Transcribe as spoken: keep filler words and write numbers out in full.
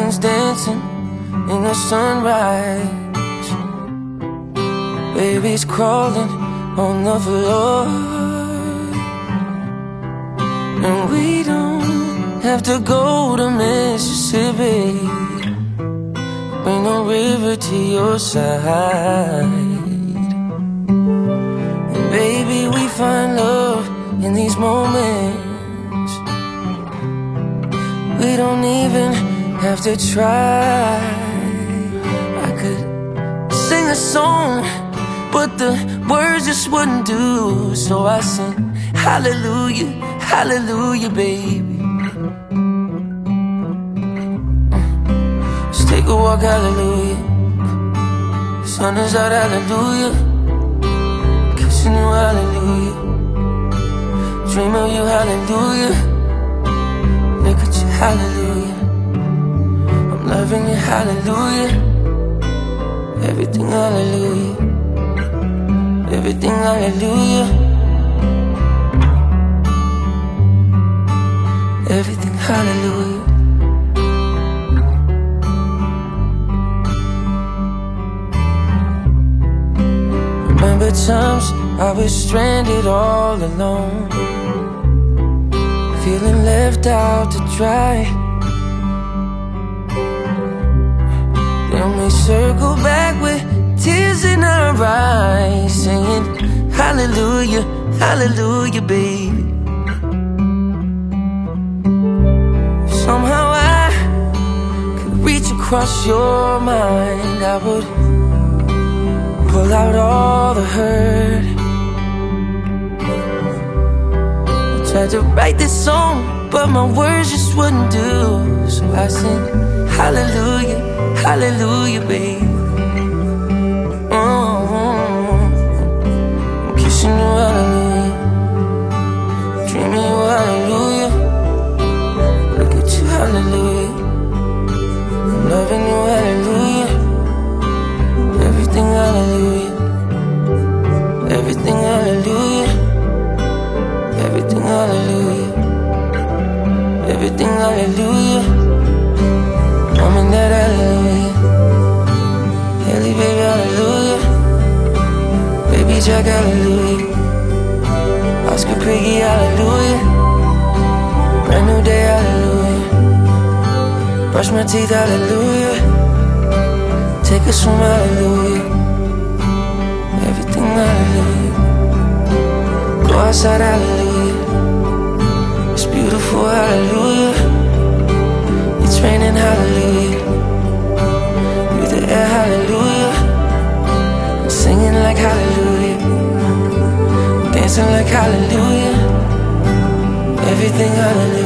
friends dancing in the sunrise. Babies crawling on the floor, and we don't have to go to Mississippi. Bring a river to your side. And baby, we find love in these moments. We don't even have to try. I could sing a song, but the words just wouldn't do. So I sing hallelujah, hallelujah, baby. Let's take a walk, hallelujah. Sun is out, hallelujah. Kissing you, hallelujah. Dream of you, hallelujah. Look at you, hallelujah. I'm loving you, hallelujah. Everything, hallelujah. Everything, hallelujah. Everything, hallelujah. Remember times I was stranded all alone, feeling left out to dry. Then we circle back with tears in our eyes, singing hallelujah, hallelujah, baby. Somehow I could reach across your mind. I would pull out all the hurt. I tried to write this song, but my words just wouldn't do. So I sing hallelujah, hallelujah, baby. Hallelujah, I'm loving you, hallelujah. Everything, hallelujah. Everything, hallelujah. Everything, hallelujah. Everything, hallelujah. I'm in that hallelujah. Haley, baby, hallelujah. Baby Jack, hallelujah. Oscar Piggy, hallelujah. Brand new day, hallelujah. Brush my teeth, hallelujah. Take a swim, hallelujah. Everything, hallelujah. Go outside, hallelujah. It's beautiful, hallelujah. It's raining, hallelujah. Breathe the air, hallelujah. I'm singing like hallelujah. Dancing like hallelujah. Everything, hallelujah.